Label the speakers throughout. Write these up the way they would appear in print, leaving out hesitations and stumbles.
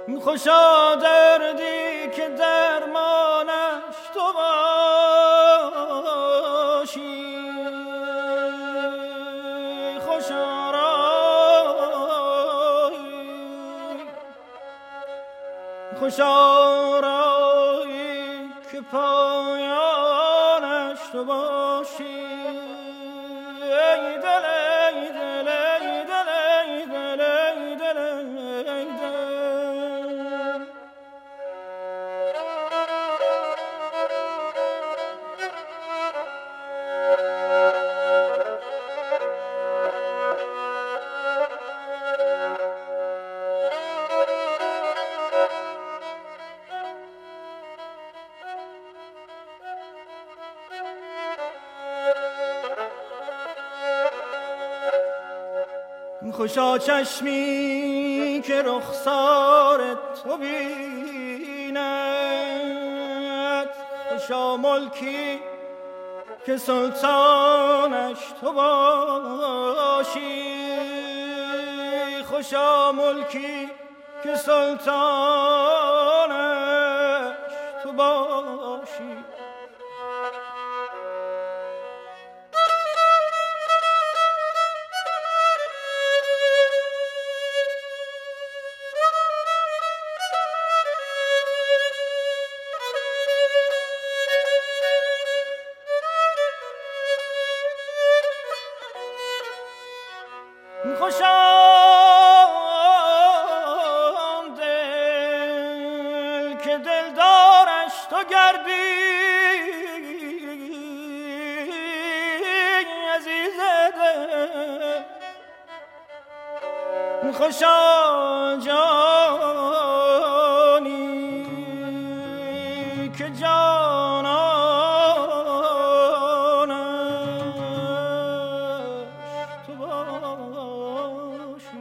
Speaker 1: خوشا دردی که درمانش تو باشی، خوشا رایی، خوشا رایی که پایانش تو باشی. ای دل ای دل ای دل ای دل ای دل ای دل. خوشا چشمی که رخسار تو بیند، خوشا ملکی که سلطانش تو باشی، خوشا ملکی که سلطانش تو باشی. خوشا دل که دلدارش تو گردی، عزیز دل. خوشا جانی که جانانش تو باشی.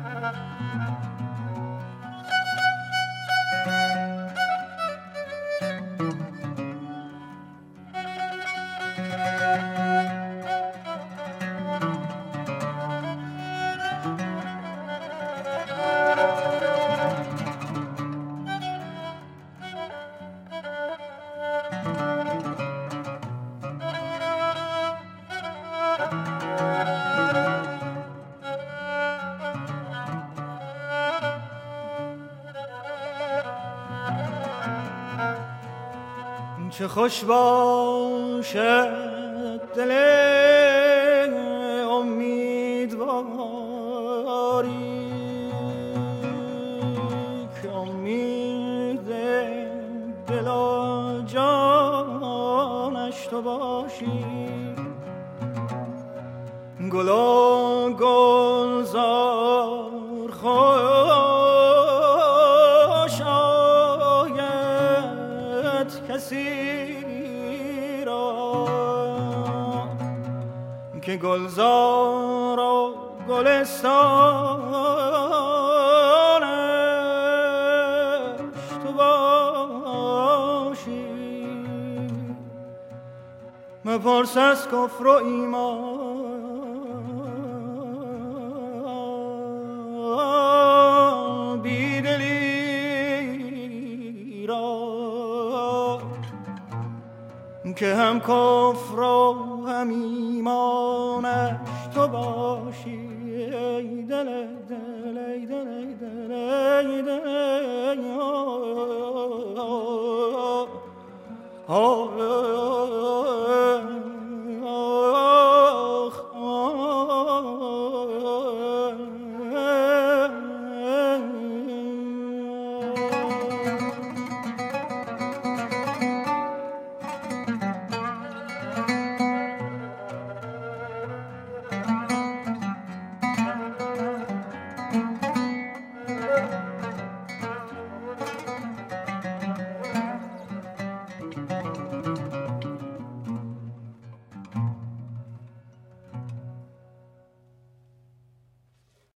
Speaker 1: چه خوش باشد دل امیدواری که امید دل و جانش تو باشی. گل و گلزار خوش آید کسی که گلزار و گلستانش تو باشی. مپرس از کفر و ایمان بیدلی را که هم کفر و هم ایمانش تو باشی. ای دل دل ای دل ای دل ای دل ای